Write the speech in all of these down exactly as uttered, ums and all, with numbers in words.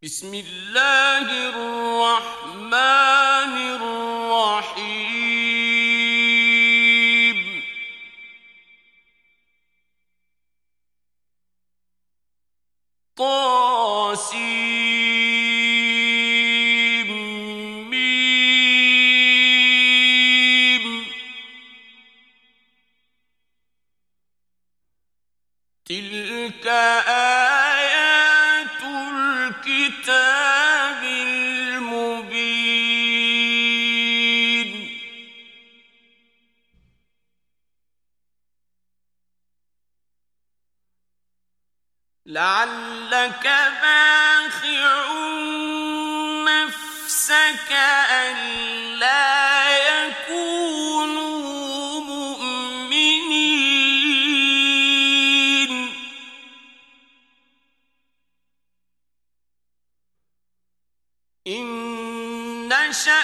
بسم الله الرحمن الرحيم طاسيم ميم تلك آيات الكتاب المبين لعلك باخع نفسك ألا يكونوا مؤمنين إن نشأ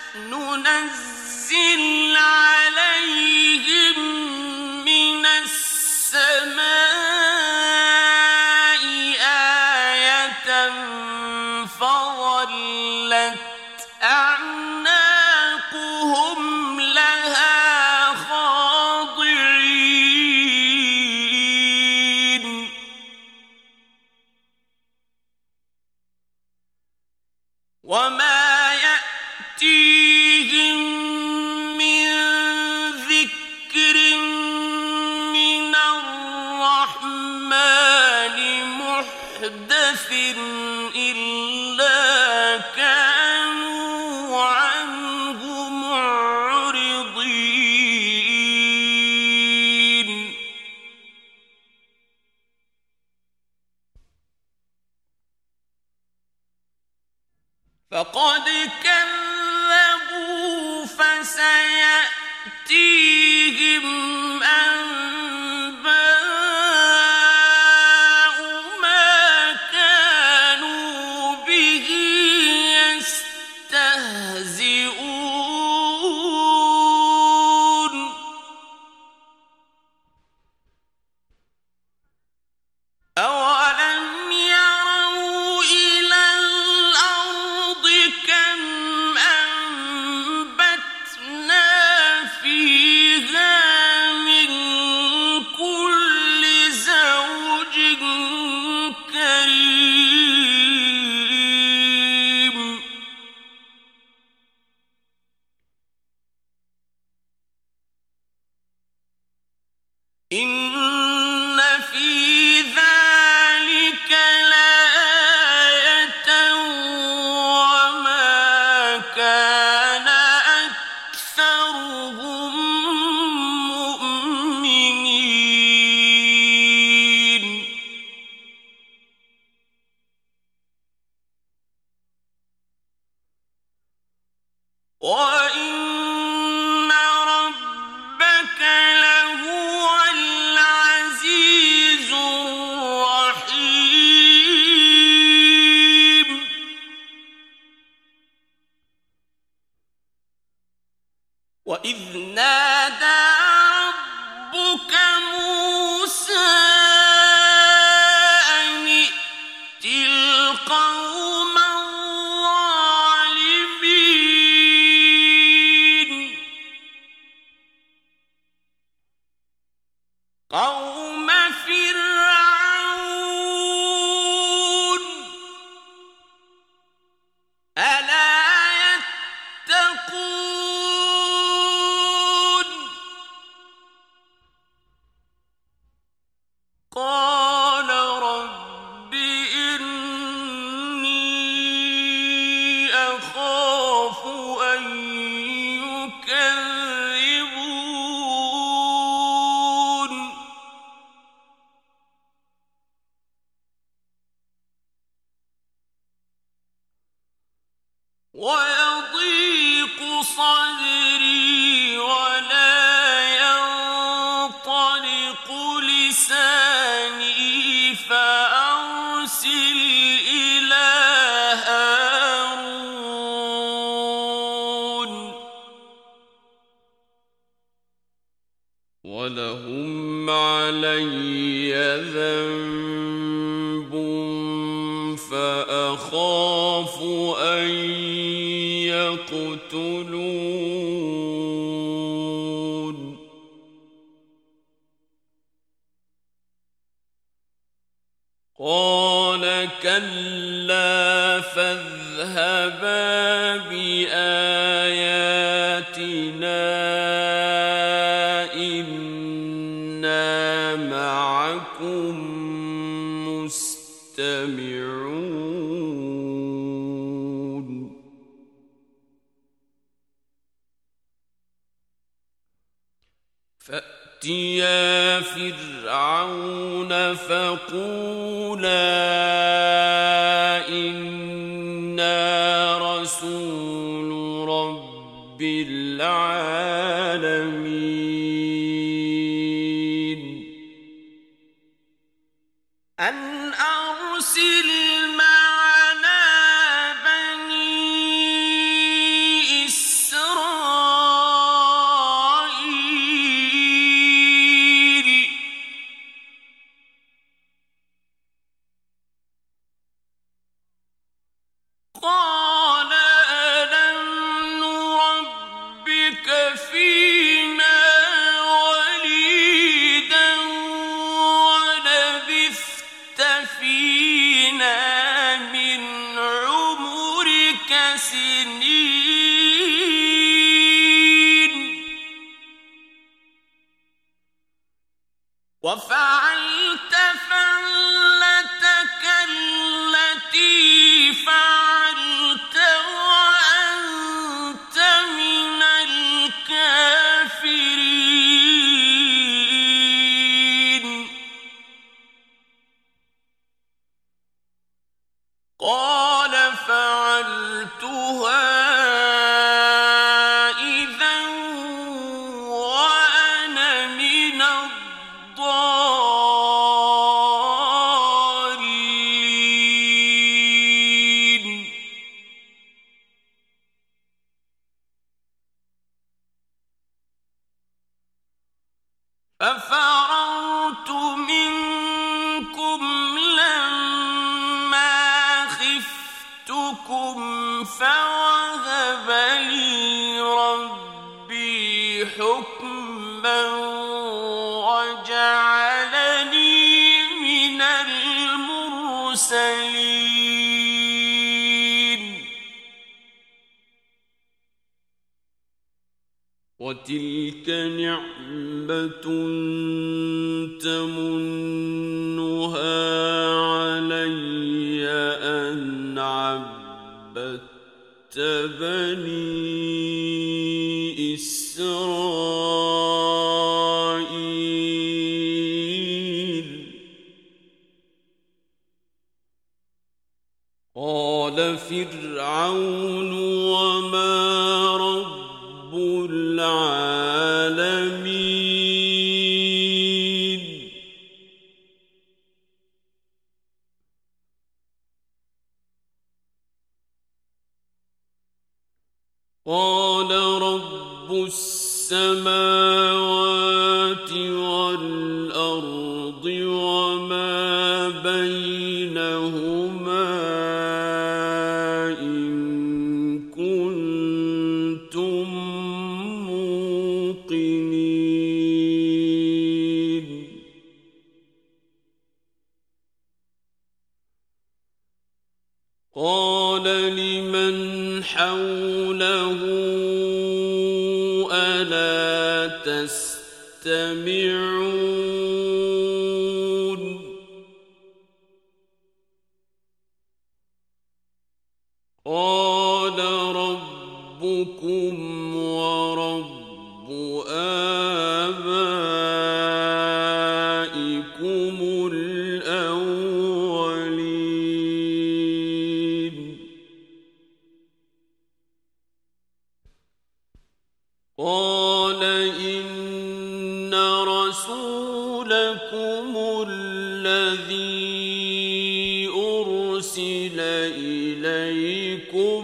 ننزل عليهم من السماء آية فظلت أعناقهم لها خاضعين وما يأتيهم من ذكر من الرحمن محدث إلا كانوا عنه معرضين فقد كذبوا فسيأتيهم أنباء ما كانوا به يستهزئون أولم يروا إلى الأرض كم أنبتنا فيها من كل زوج كريم إن في ذلك لآية وما كان أكثرهم مؤمنين وإن ربك لهو العزيز الرحيم وإذ نادى ربك موسى أن ائت القوم الظالمين قوم فرعون ألا يتقون قال رب إني أخاف أن يكذبون ويضيق صدري ولا ينطلق لساني فأرسل إلى هارون ولهم علي ذنب فأخاف أخاف أن يقتلون قال كلا فاذهبا بآياتنا إنا معكم مستمعون فأتيا فرعون فقولا إنا رسول رب العالمين أن أرسل معنا بني إسرائيل قال ألم نربك فينا وليدا ولبثت فينا من عمرك سنين وفعلت فعلتك التي فعلت وأنت من الكافرين قال فعلتها إذا وأنا من الضالين ففررت منكم لما خفتكم فوهب لي ربي حكما وجعلني من المرسلين وتلك نعمة تمنها علي أن عبدت بني إسرائيل قال فرعون وما رب العالمين قال رب السماوات والأرض وما بينهما إن كنتم موقنين قال لمن حوله ألا تستمعون قال ربكم ورب آبائكم الأولين قال إن رسولكم الذي أرسل إليكم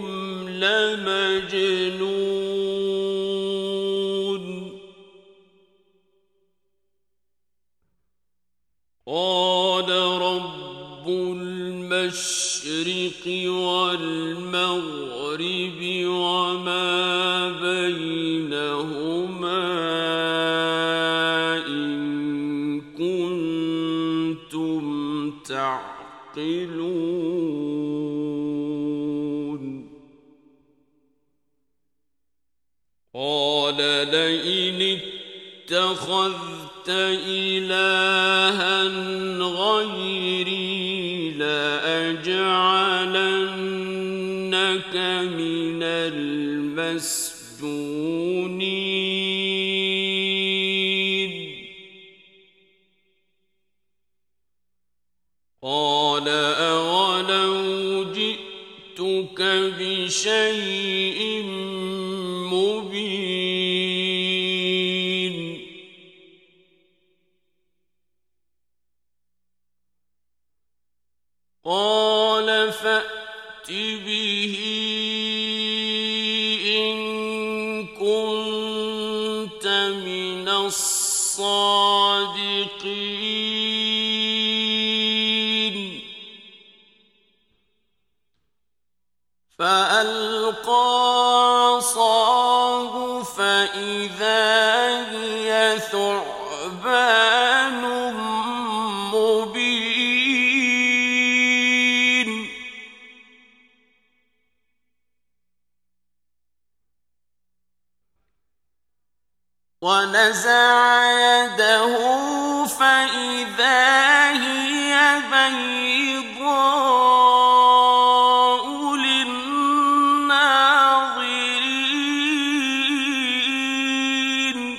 لمجنون قال رب المشرق والمغرب وما بينهما إن كنتم تعقلون قال لئن اتخذت إلها غيري لأجعلنك من المسجونين قال أولو جئتك بشيء مبين قال فأت به إن كنت من الصادقين فألقى عصاه فإذا هي ثعبان مبين ونزع يده فإذا هي بيضاء للناظرين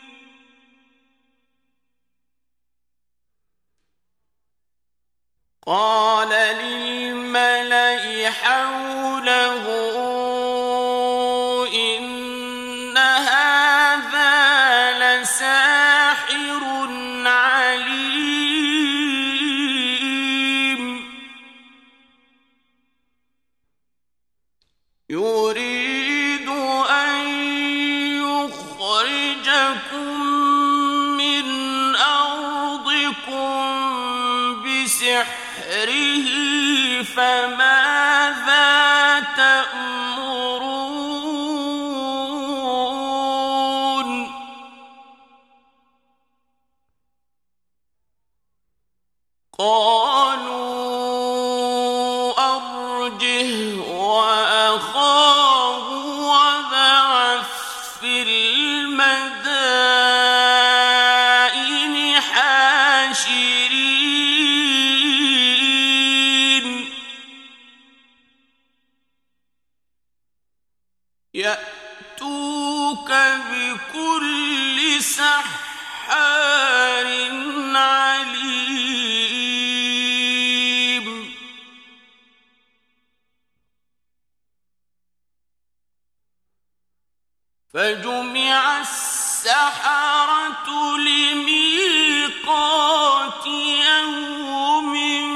قال للملأ حوله إن هذا لساحر عليم يريد أن يخرجكم من أرضكم بسحره فماذا تأمرون قالوا أرجه وأخاه وابعث في المدائن حاشرين يأتوك بكل سحار عليم فجمع السحرة لميقات يوم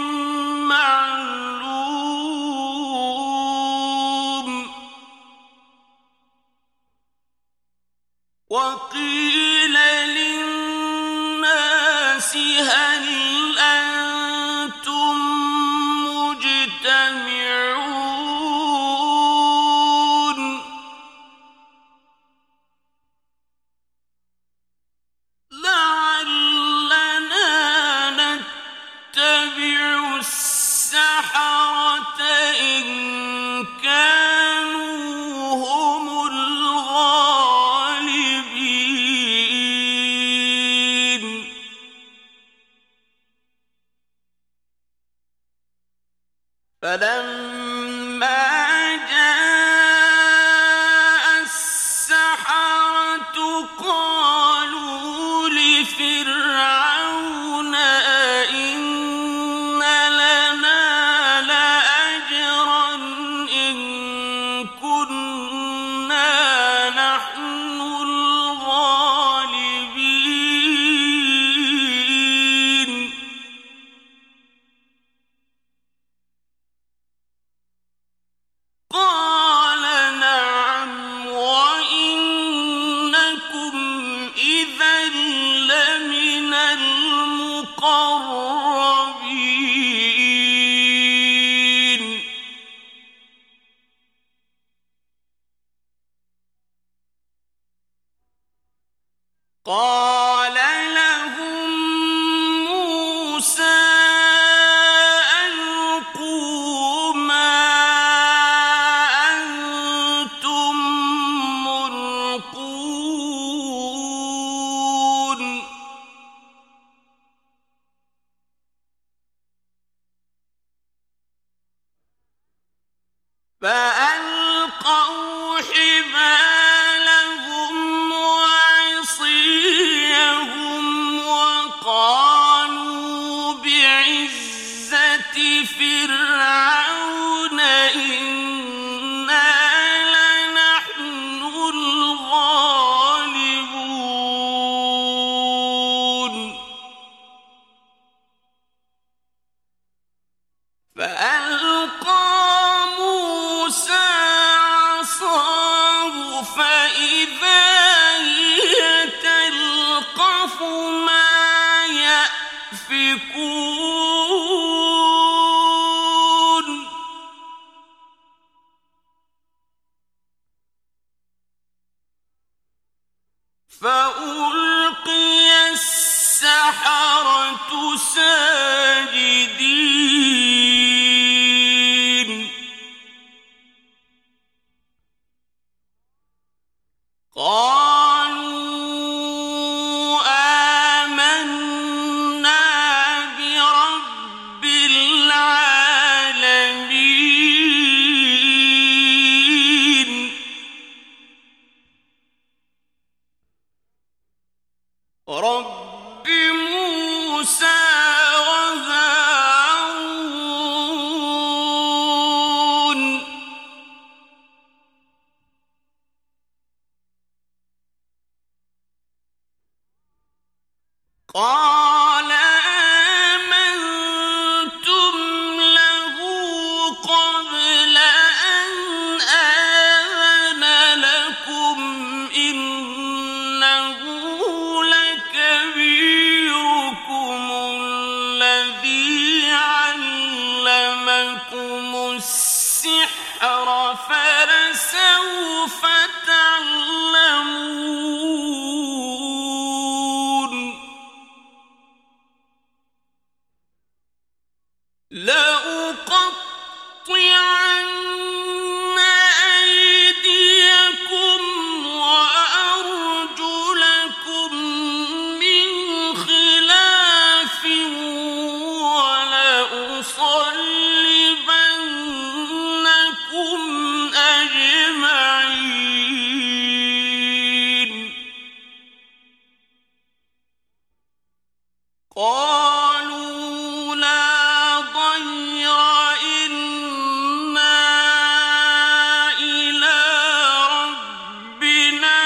معلوم وقيل للناس هل أنتم مجتمعون لعلنا نتبع السحرة إن كانوا هم الغالبين فلما جاء السحرة قالوا لفرعون أئن لنا لأجرا إن كنا نحن الغالبين قال نعم وإنكم إذا لمن قال لهم موسى ألقوا ما أنتم ملقون فألقوا حبالهم وعصيهم وقالوا بعزة فرعون إنا لنحن الغالبون فألقى موسى عصاه فإذا هي تلقف ما يأفكون فألقي السحرة ساجدين قالوا آمنا برب العالمين رب موسى وهارون قال آمنتم له قبل أن آذن لكم إنه لكبيركم الذي علمكم السحر فلسوف تعلمون لأقطعن أيديكم وأرجلكم من خلاف ولأصلبنكم أجمعين قالوا لا ضير إنا إلى ربنا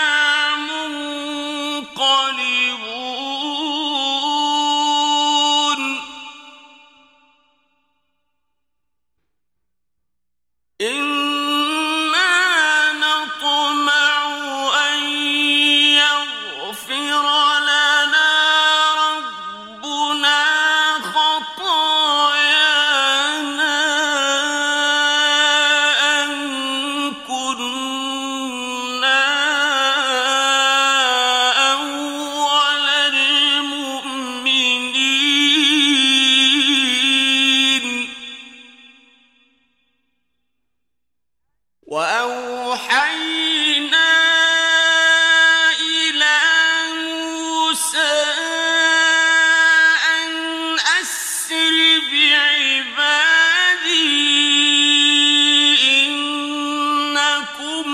منقلبون إنا نطمع أن يغفر لنا ربنا خطايانا أن كنا أول المؤمنين وأوحينا إلى موسى أن أسر بعبادي إنكم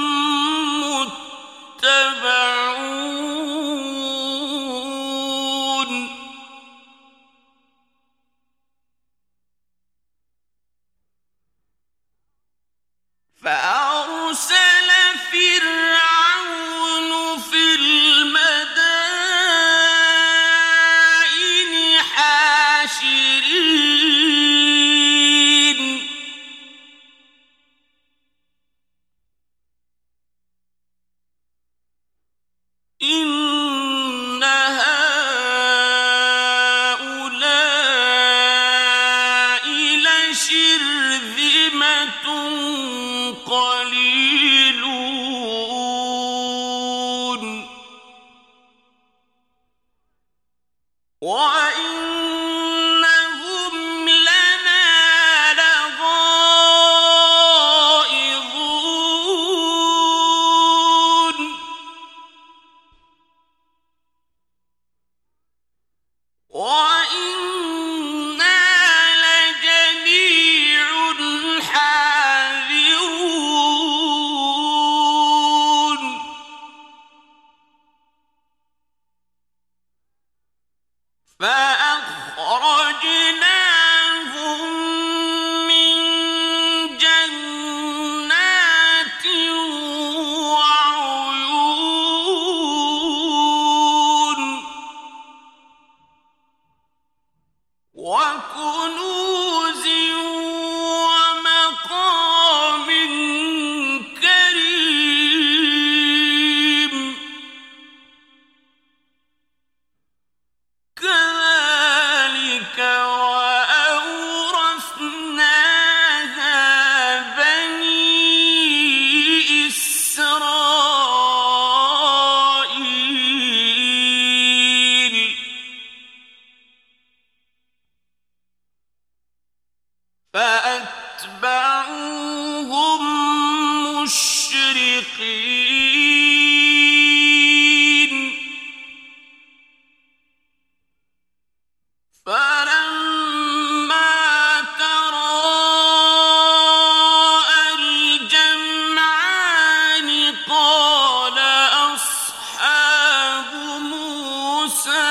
متبعون فأرسل فرعون في المدائن حاشرين إن هؤلاء لشرذمة قليلون مشفقين فلما تراءى الجمعان قال أصحاب موسى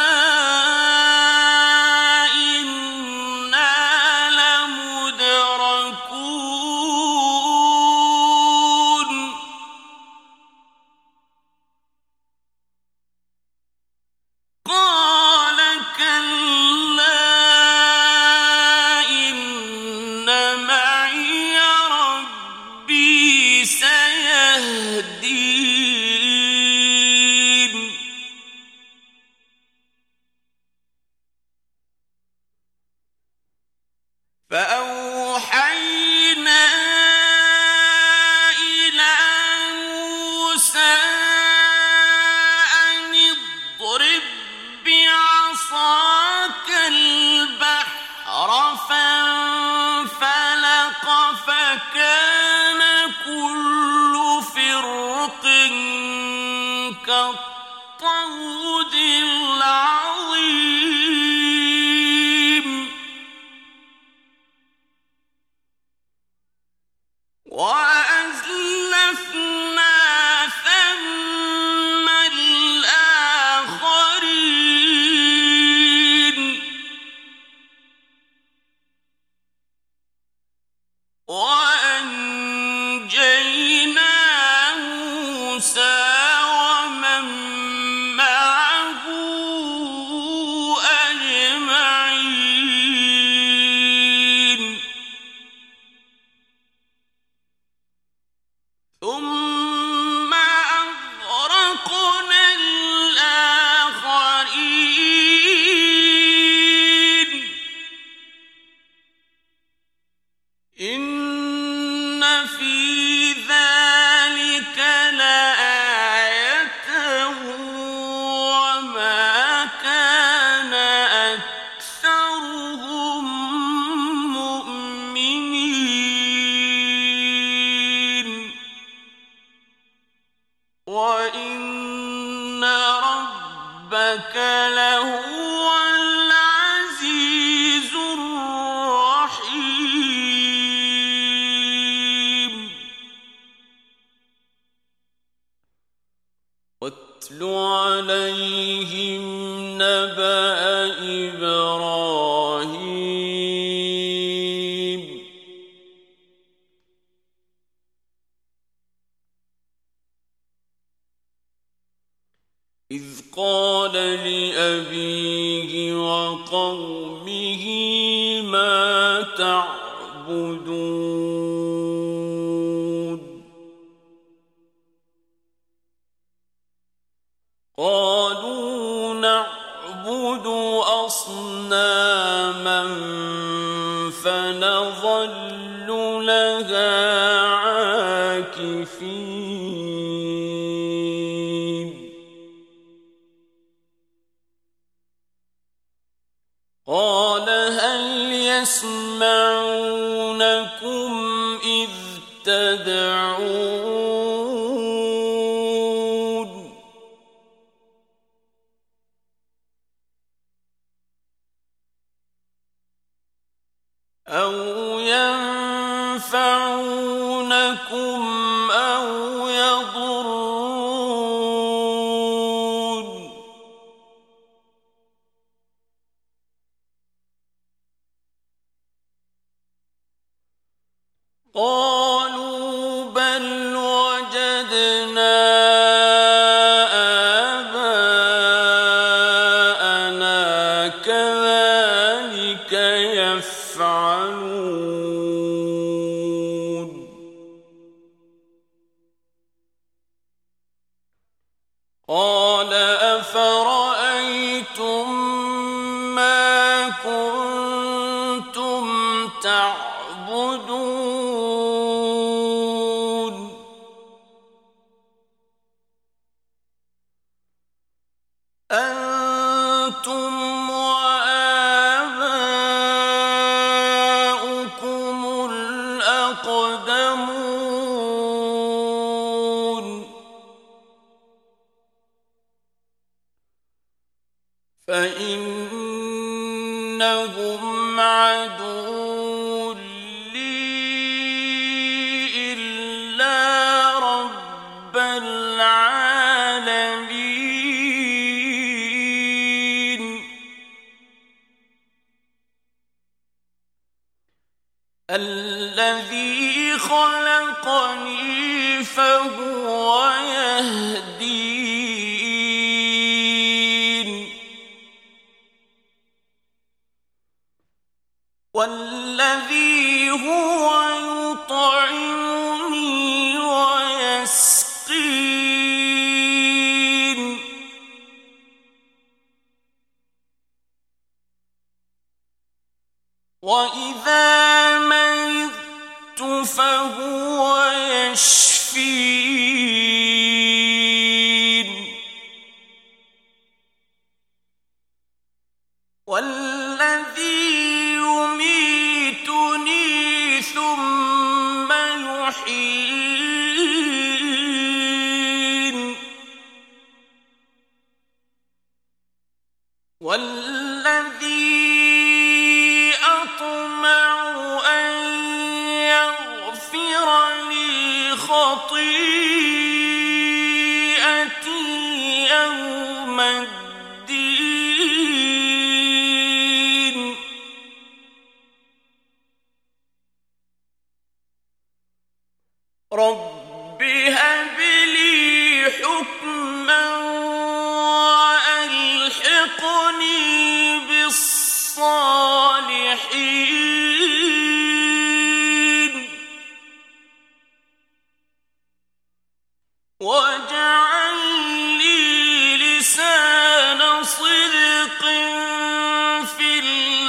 فأوحينا إلى موسى أن اضرب بعصاك البحر فانفلق فكان كل فرق كالطود العظيم وأزلفنا ثم الآخرين وأنجينا موسى ومن معه أجمعين ثم أغرقنا الآخرين إن في ذلك لآية وما كان أكثرهم مؤمنين وإن ربك لهو العزيز الرحيم واتل عليهم نبأ إبراهيم إذ قال لأبيه وقومه ما تعبدون قالوا نعبد أصناما فنظل لها عاكفين قال هل يسمعونكم إذ تدعون أو ينفعونكم أو يضرون قالوا بل وجدنا آباءنا كذلك يفعلون قال أفرأيتم ما كنتم تعبدون أنتم وآباؤكم الأقدمون فإنهم عدو لي إلا رب العالمين الذي خلقني فهو يهدين والذي هو يطعمني ويسقين وإذا مرضت فهو يشفين والذي يميتني ثم يحيين والذي أطمع أن يغفر لي خطيئتي يوم الدين رب هب لي حكما وألحقني بالصالحين واجعل لي لسان صدق في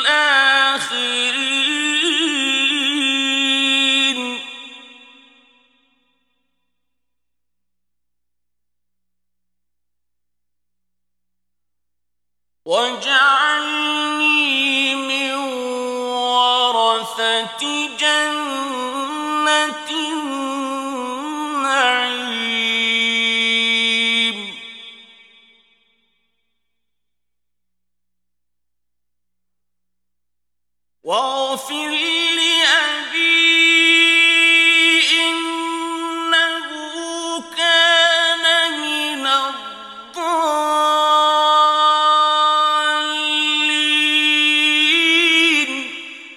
الآخرين واجعلني من ورثة جنة النعيم واغفر لأبي إنه كان من الضالين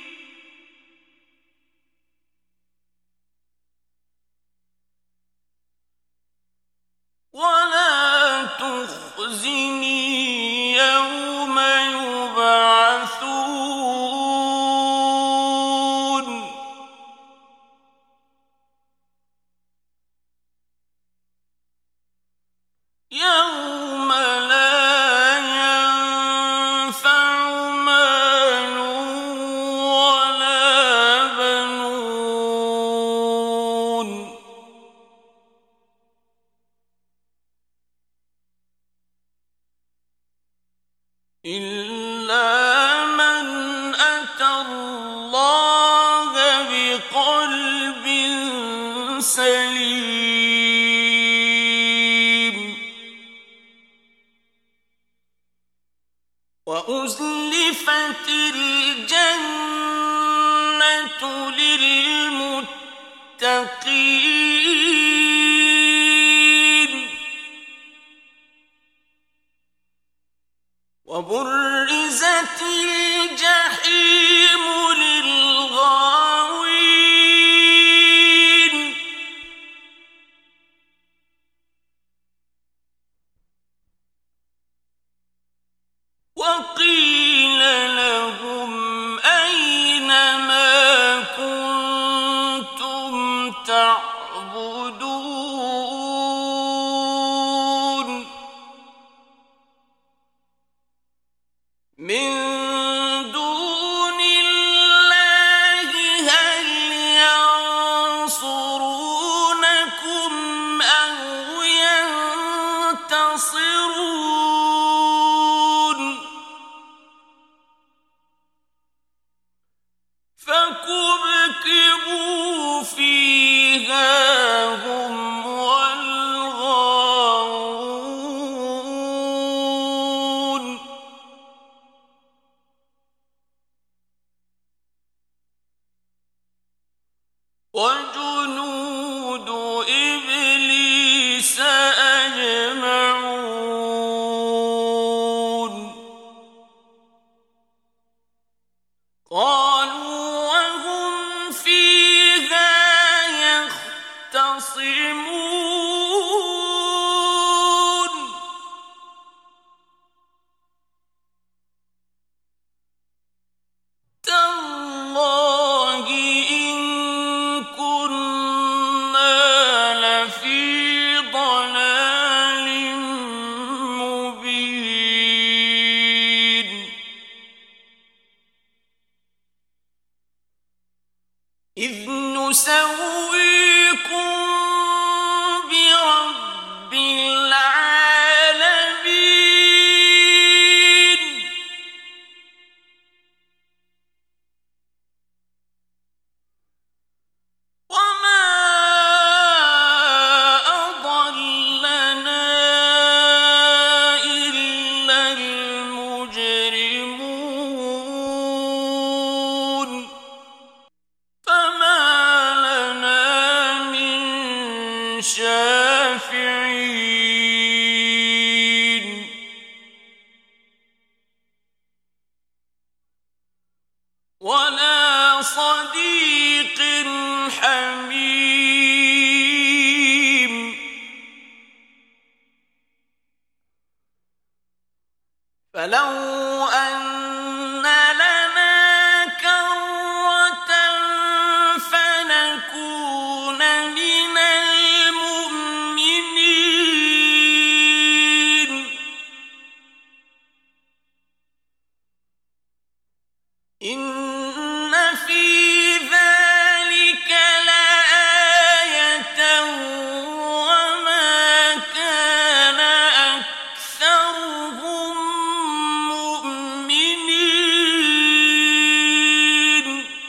ولا تخزني يوم يبعثون يوم لا ينفع مال ولا بنون إلا من أتى الله بقلب سليم وأزلفت الجنة للمتقين وبرزت الجحيم للغاوين وقيل لهم أين ما كنتم تعبدون من دون الله هل ينصرونكم أو ينتصرون فكبكبوا فيها هم يختصمون تالله إن كنا لفي ضلال مبين إذ نسويكم برب العالمين وما أضلنا إلا المجرمون فما لنا من شافعين ولا صديق حميم فلو أن لنا كرة فنكون من المؤمنين إن في ذلك لآية وما كان أكثرهم مؤمنين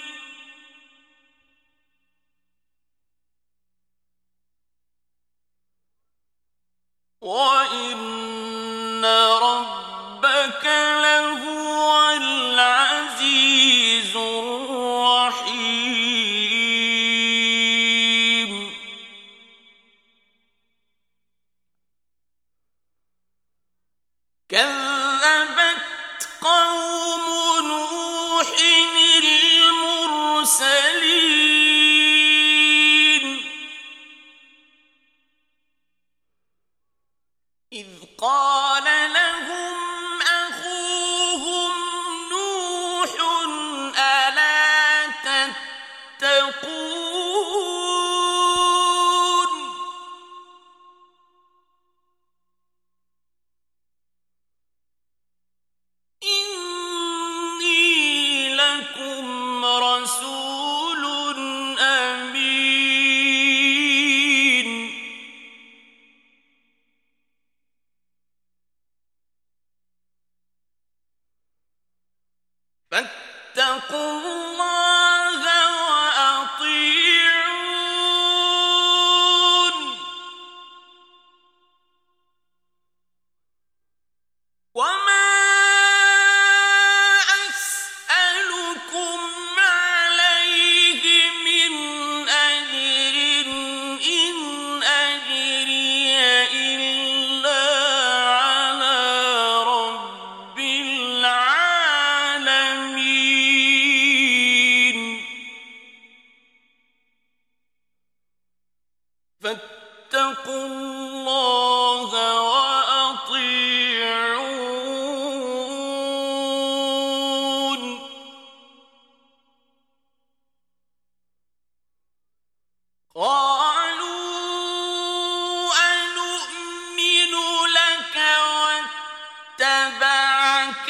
وإن ربك لهو العزيز الرحيم كذبت قوم نوح المرسلين إذ قال لهم أخوهم نوح ألا تتقون إني لكم رسول أمين فاتقوا الله وأطيعون وما أسألكم عليه من أجر إن أجري إلا على رب العالمين فاتقوا الله وأطيعون قالوا أنؤمن لك واتبعك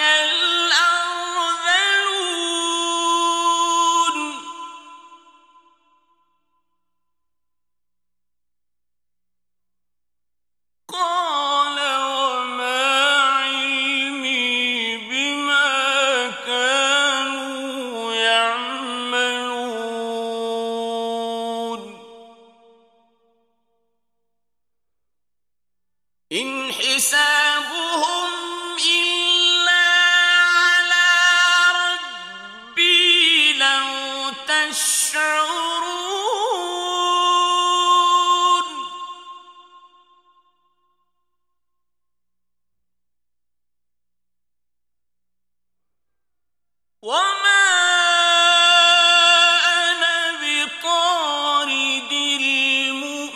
الأرذلون قال وما علمي بما كانوا يعملون إن حسابهم إلا على ربي لو تشعرون وما أنا بطارد المؤمنين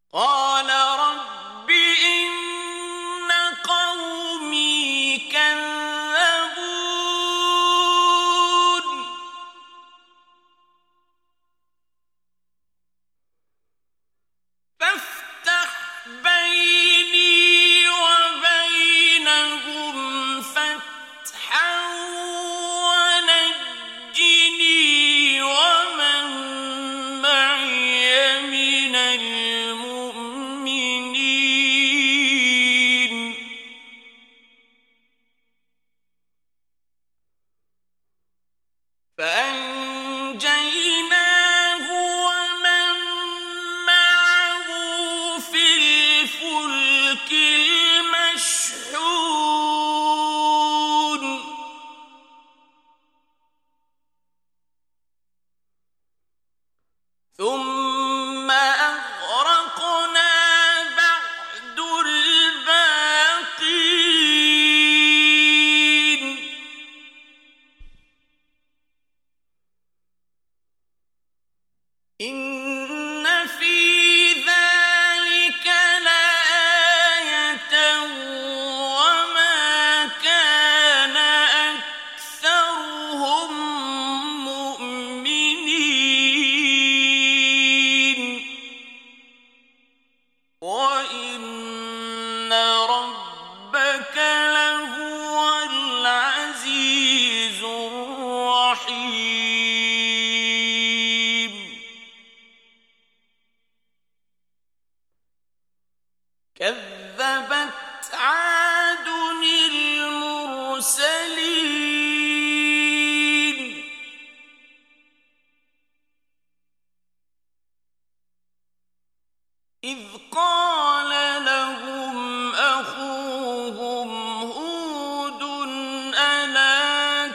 قال رب إن قومي كذبون فافتح بيني وبينهم فتحا ونجني ومن معي من المؤمنين فأنجيناه ومن معه في الفلك المشحون ثم أغرقنا بعد الباقين إن في ذلك لآية وما كان أكثرهم مؤمنين وإن ربك لهو العزيز الرحيم كذبت عاد المرسلين إذ قال لهم أخوهم هود ألا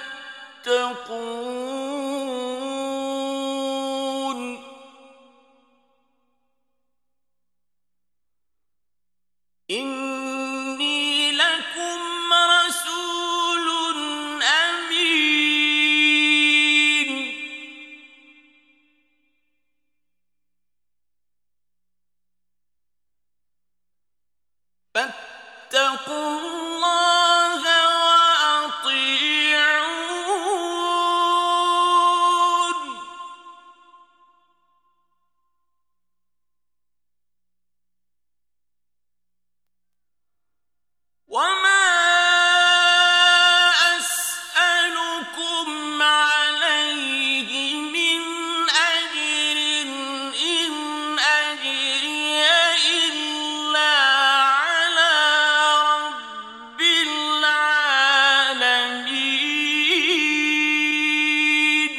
تتقون إني لكم رسول أمين فاتقوا الله وأطيعون وما أسألكم عليه من أجر إن أجري إلا على رب العالمين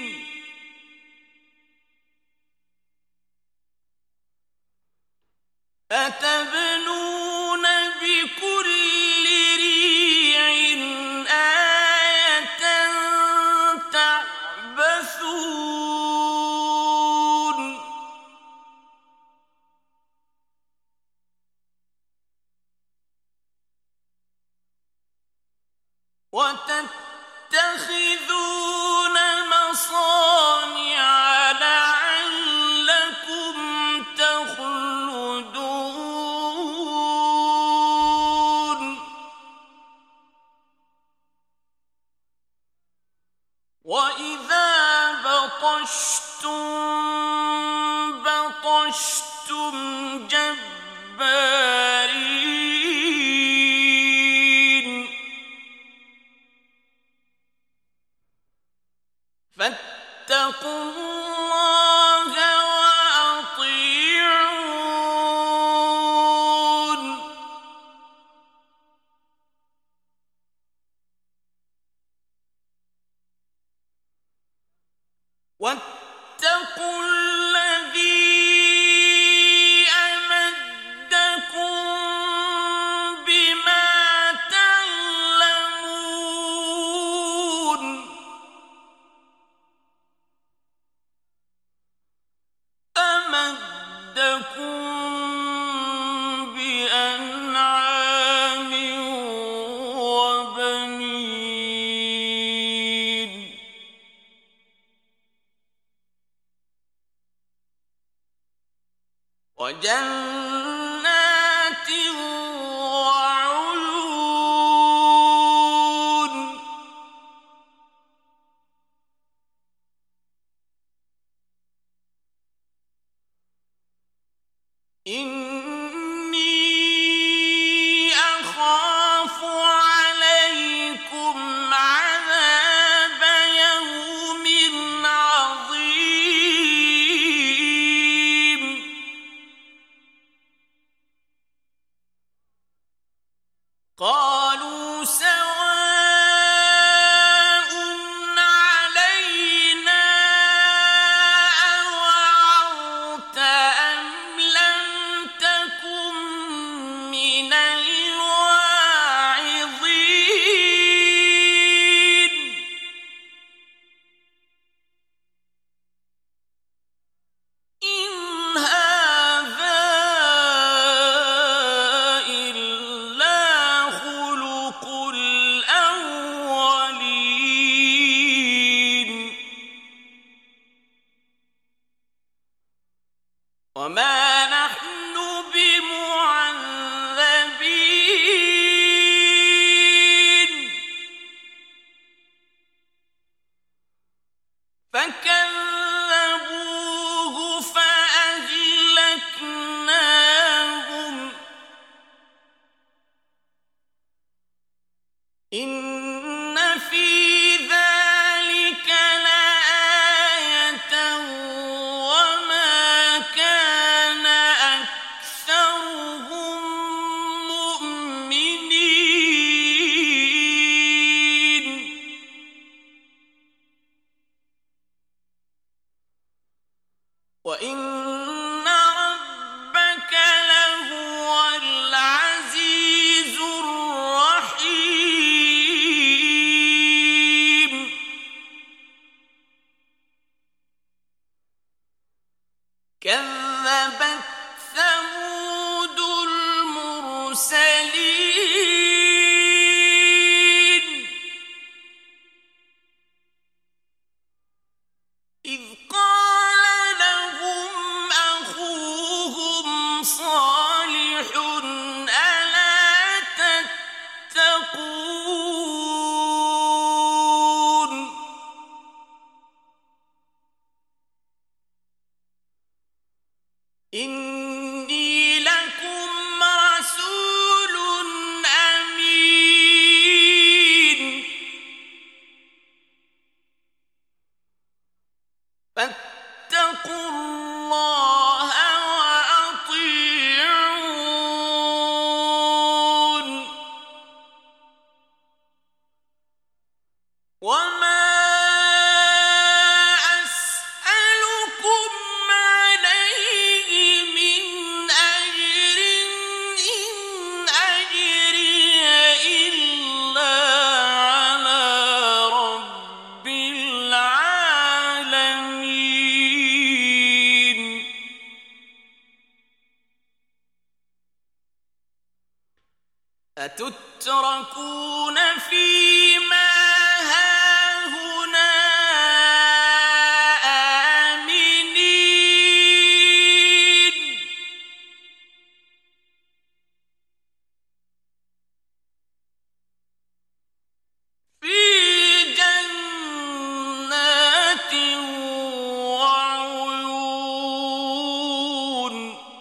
أتبنون بكل ريع آية تعبثون وتتخذون مصانع لعلكم تخلدون وإذا بطشتم بطشتم جبارين فاتقوا الله وأطيعون واتقوا الذي أمدكم بما تعلمون أمدكم بأنعام وبنين وجنات وعيون إني أخاف عليكم عذاب يوم عظيم قالوا سواء علينا أوعظت أم لم تكن من الواعظين إن هذا إلا خلق الأولين وما نحن بمعذبين فكذبوه فأهلكناهم إن في ذلك لآية وما كان أكثرهم مؤمنين وإن ربك لهو العزيز الرحيم كذبت ثمود المرسلين إذ قال لهم أخوهم صالح ألا تتقون إني لكم رسول أمين فاتقوا الله وأطيعون وما أسألكم عليه من أجر إن أجري إلا على رب العالمين أتتركون فيما هاهنا آمنين في جنات وعيون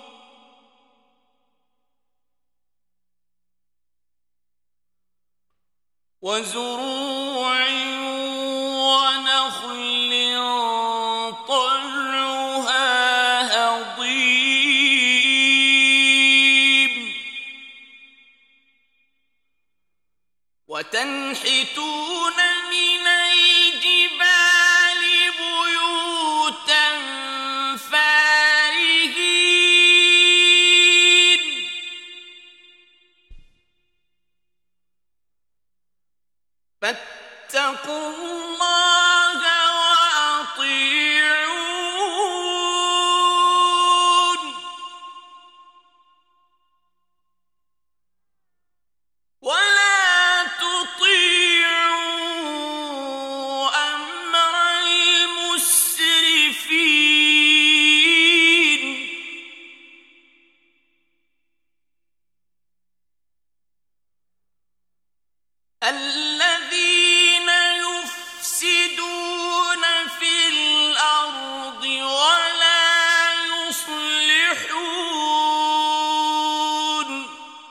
وزروع ونخل طلعها هضيم وتنحتون من الجبال بيوتا فارهين فاتقوا الله وأطيعون ولا تطيعوا أمر المسرفين الذين يفسدون في الأرض ولا يصلحون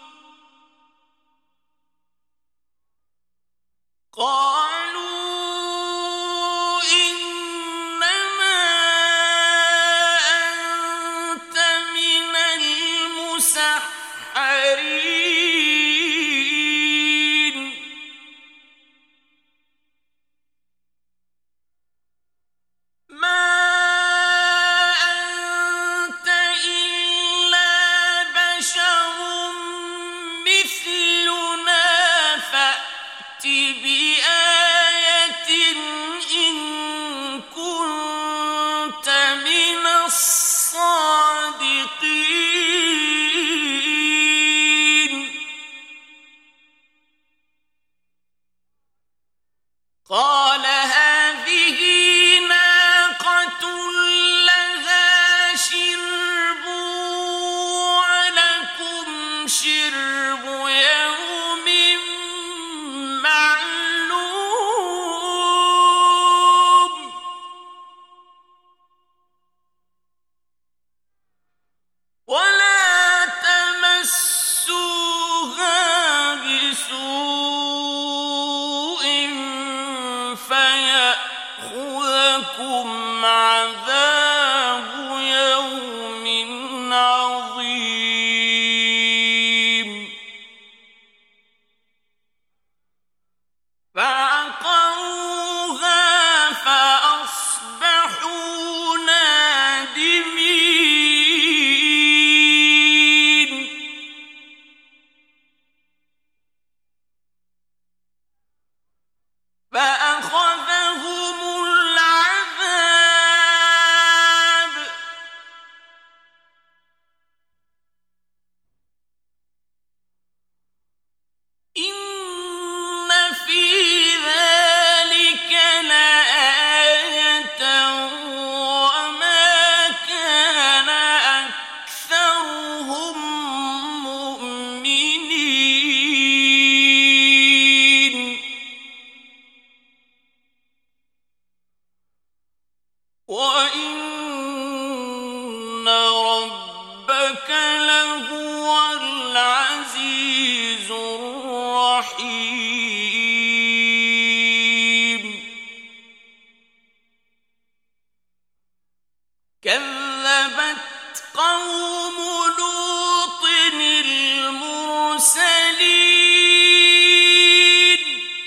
قالوا إنما أنت من المسحرين ما أنت إلا بشر مثلنا فأت بآية إن كنت من الصادقين قال هذه ناقة لها شرب ولكم شرب يوم معلوم ولا تمسوها بسوء فيأخذكم عذاب يوم عظيم فعقروها فأصبحوا نادمين فأخذهم العذاب إن في ذلك لآية وما كان أكثرهم مؤمنين وإن ربك لهو العزيز الرحيم كذبت قوم لوط المرسلين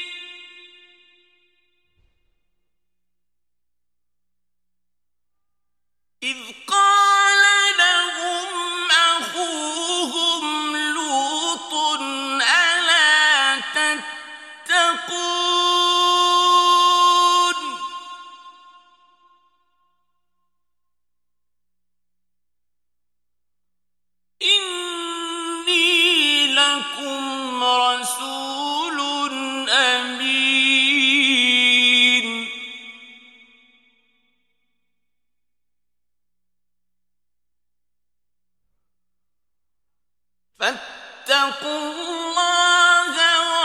إذ قال لهم أخوهم لوط ألا تتقون إني لكم رسول أمين فاتقوا الله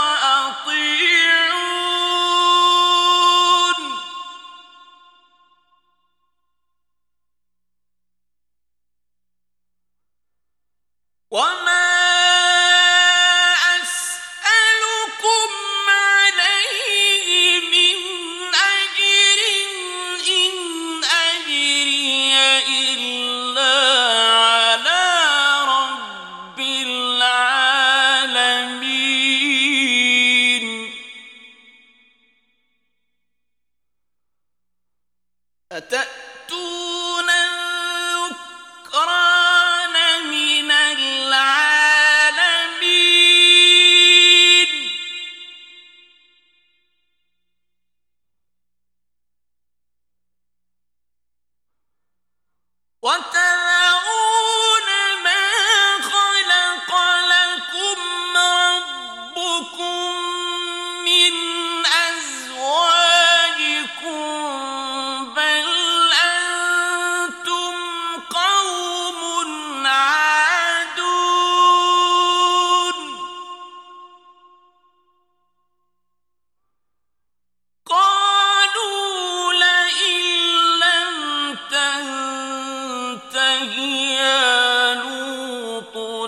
وأطيعون وما أسألكم عليه من أجر إن أجري إلا على رب العالمين أتأتون الذكران من العالمين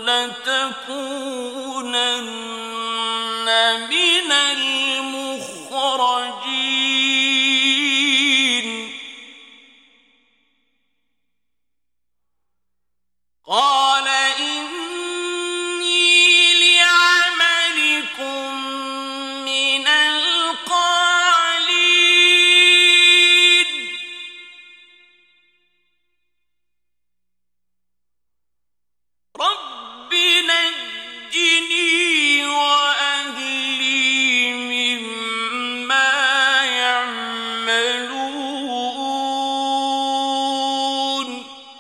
لتكونن من المخرجين قال إني لعملكم من القالين رب نجني وأهلي مما يعملون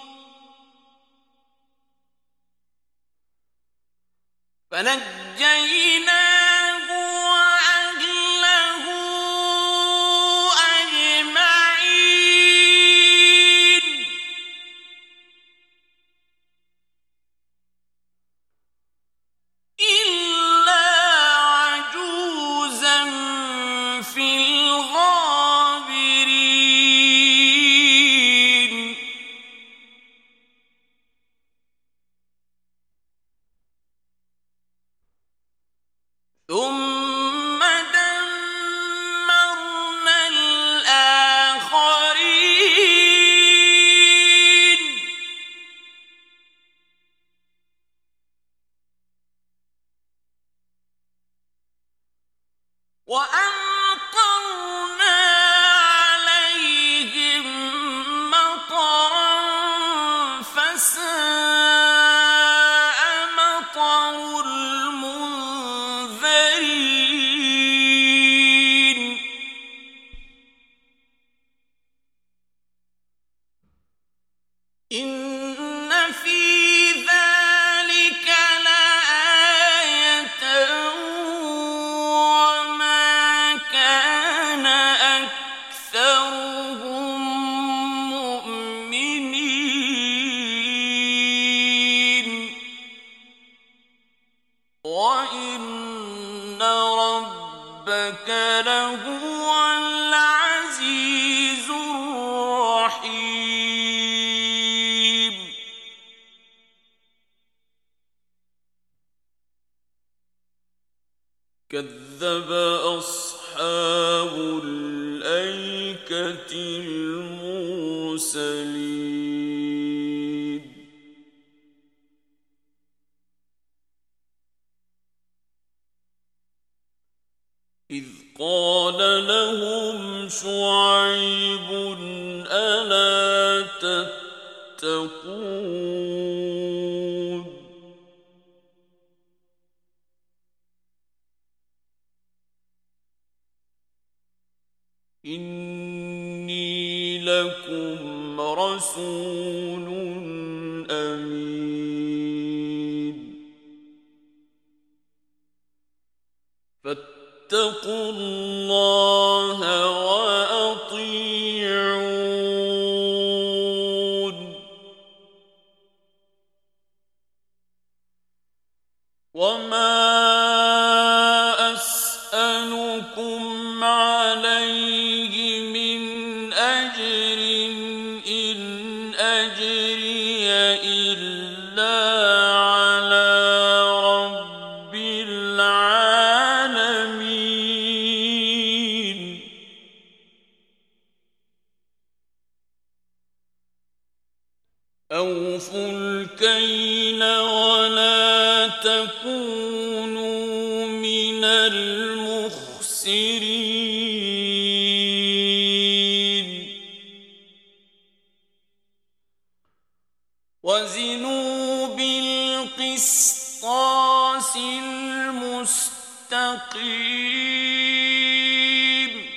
فنجيناه وأهله أجمعين إلا عجوزا في الغابرين ثم دمرنا الآخرين وأمطرنا عليهم مطرا فساء مطر المنذرين إن في ذلك لآية وما كان أكثرهم مؤمنين وإن ربك لهو العزيز الرحيم كذب أصحاب الأيكة المرسلين إذ قال لهم شعيب ألا تتقون إني لكم رسول أمين فاتقوا الله وأطيعون وما أسألكم عليه من أجر إن أجري إلا على رب العالمين أوفوا الكيل ولا تكونوا من المخسرين وزنوا بالقسطاس المستقيم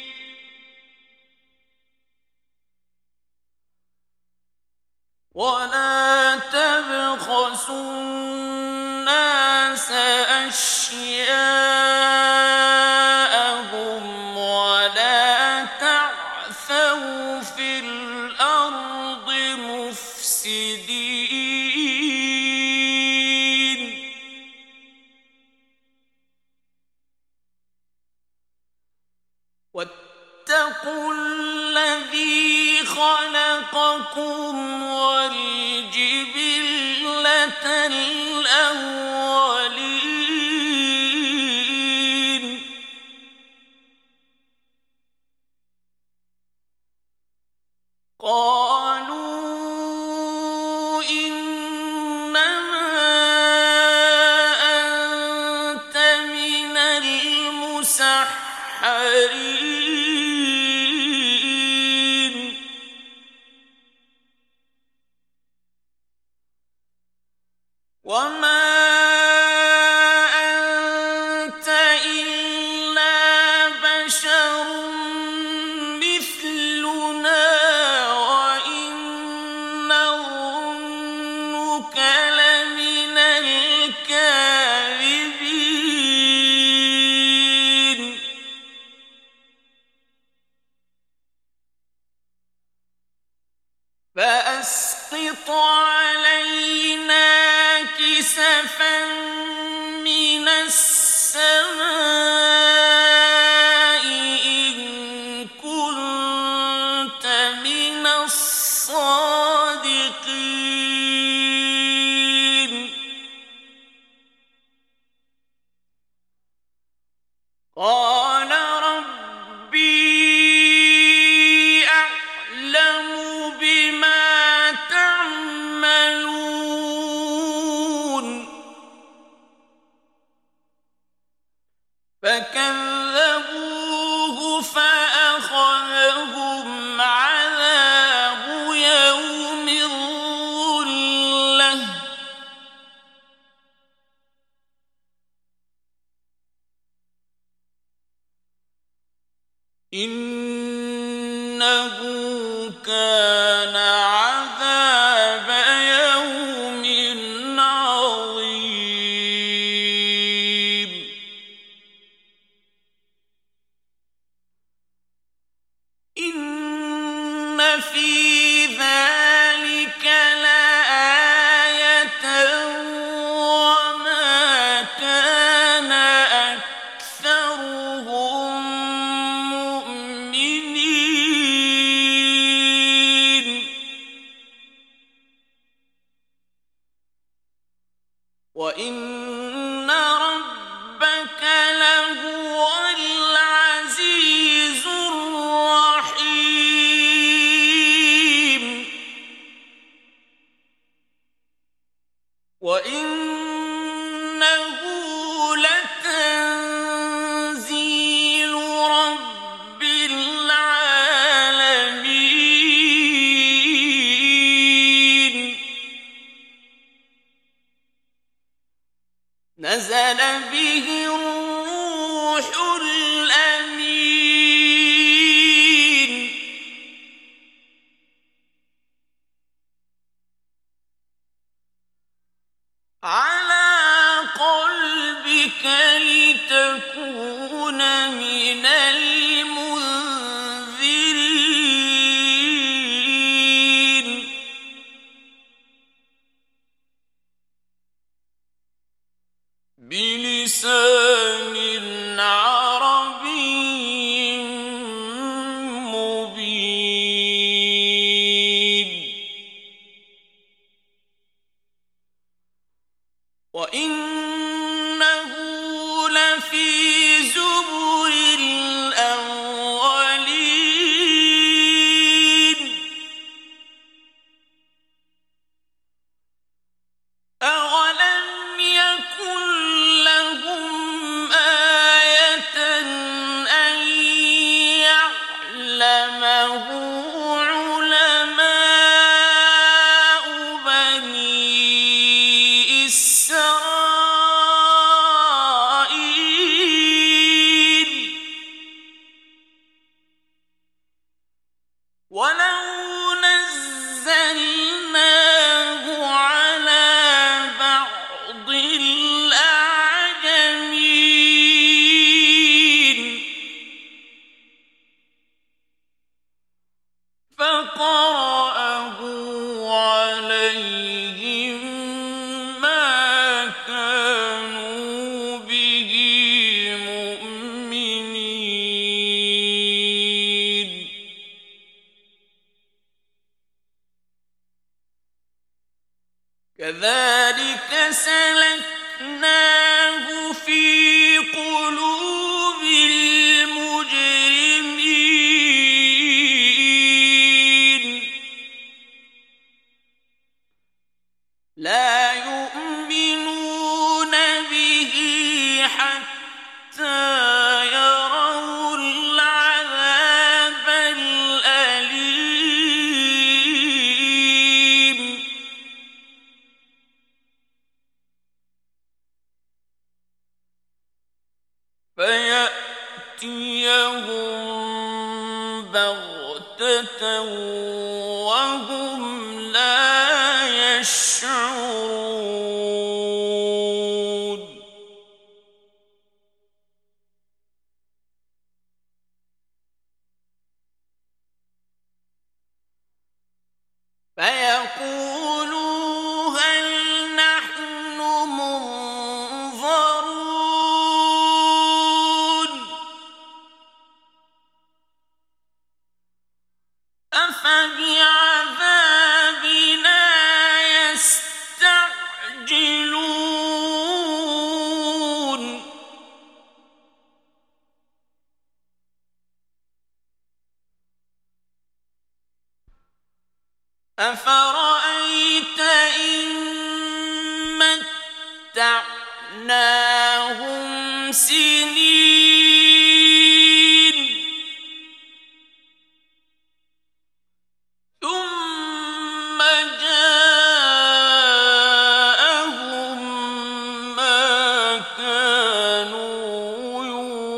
ولا تبخسوا الناس أشياءهم ولا تعثوا في الأرض مفسدين واتقوا الذي خلقكم والجبلة الأولى وما أنت إلا بشر مثلنا وإن نظنك لمن الكاذبين فأسقط علينا كسفا من السماء إن كنت من الصادقين قال ربي أعلم بما تعملون فكذبوه فأخذهم عذاب يوم الظلة إنه كان عذاب يوم عظيم إن في ذلك لآية وما كان أكثرهم مؤمنين وإن ربك لهو العزيز الرحيم وإنه لتنزيل رب العالمين نزل به الروح الأمين على قلبك لتكون من المنذرين بلسان عربي مبين وإنه لفي زبر الأولين أولم يكن لهم آية أن يعلمه علماء بني إسرائيل ولو نزلناه على بعض الأعجمين فقرأه عليهم ما كانوا به مؤمنين كذلك سلكناه في قلوب المجرمين لا يؤمنون به حتى يروا العذاب الأليم فيأتيهم بغتة وهم لا يشعرون فيقولوا هل نحن منظرون أفبعذابنا يستعجلون أفرأيت إن متعناهم سنين ثم جاءهم ما كانوا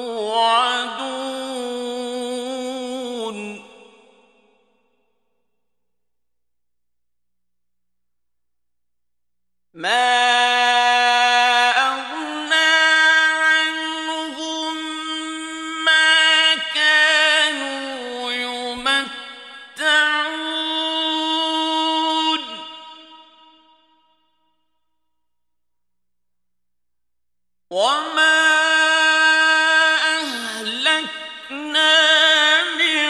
يوعدون ما أغنى عنهم ما كانوا يمتعون وما أهلكنا من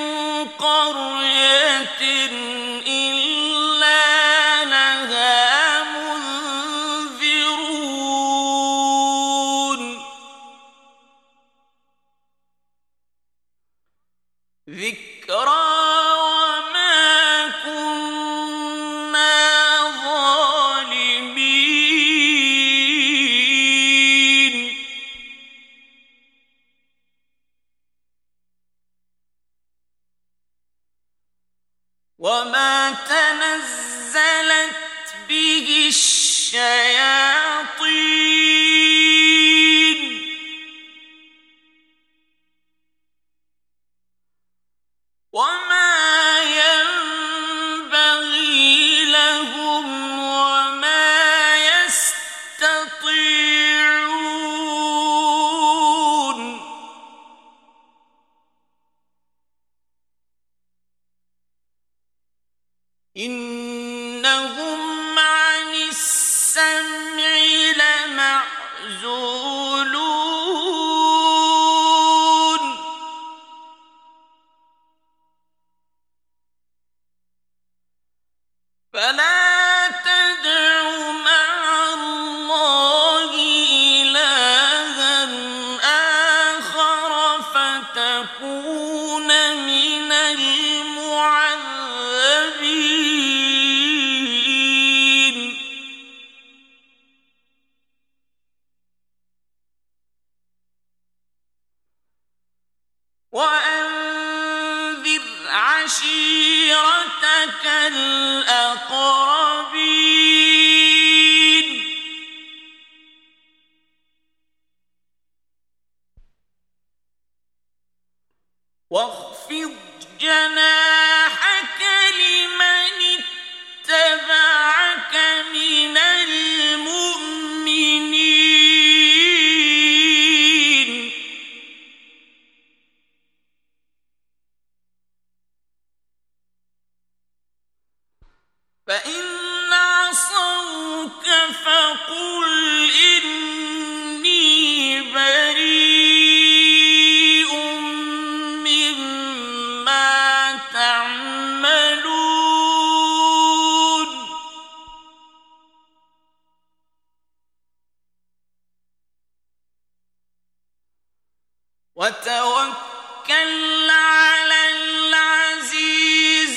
قرية إلا لها منذرون ذكرى وما كنا ظالمين وما تنزلت به الشياطين وما ينبغي لهم وما يستطيعون إنهم عن السمع لمعزولون فلا تدع مع الله إلها آخر فتكون من المعذبين وأنذر عشيرتك الأقربين واخفض جناحك لمن اتبعك من المؤمنين فإن عصوك فقل إني بريء مما تعملون وتوكل على العزيز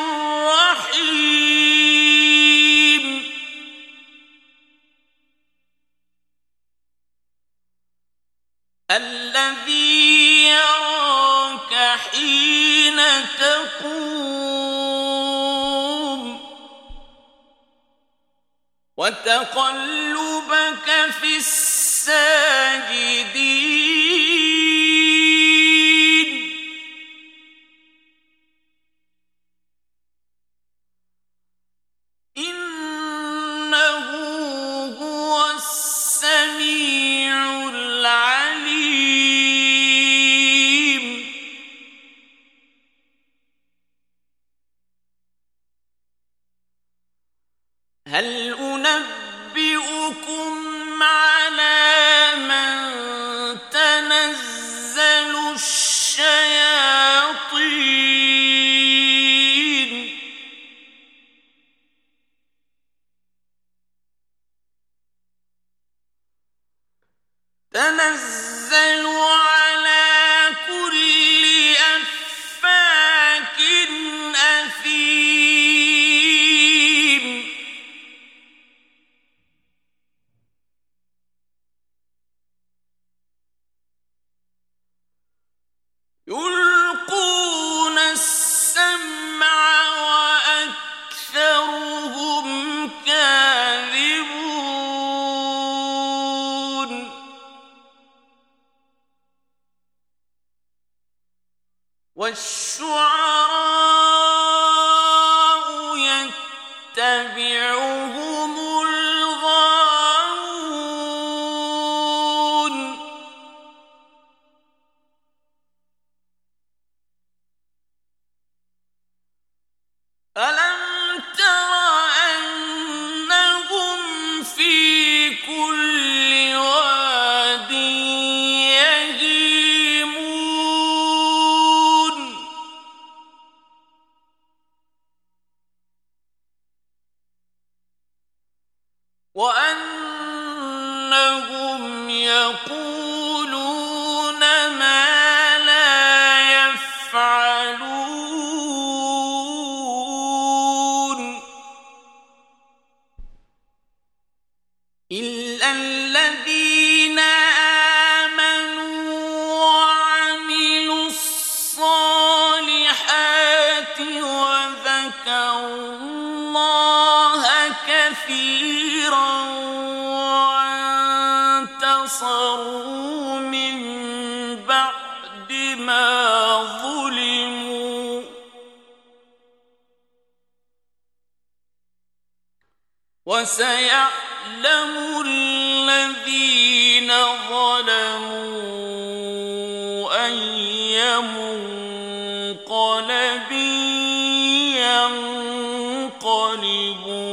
الرحيم الذي يراك حين تقوم وتقلبك في الساجدين تنزل على كل أفاك أثيم يلقون السمع وأكثرهم كاذبون والشعراء يتبعهم الغاوون ألم تر أنهم في كل واد يهيمون وأنهم يقولون ما لا يفعلون إلا الذين آمنوا وعملوا الصالحات وذكروا الله كثيرا وانتصروا من بعد ما ظلموا وسيعلم الذين ظلموا أي منقلب ينقلبون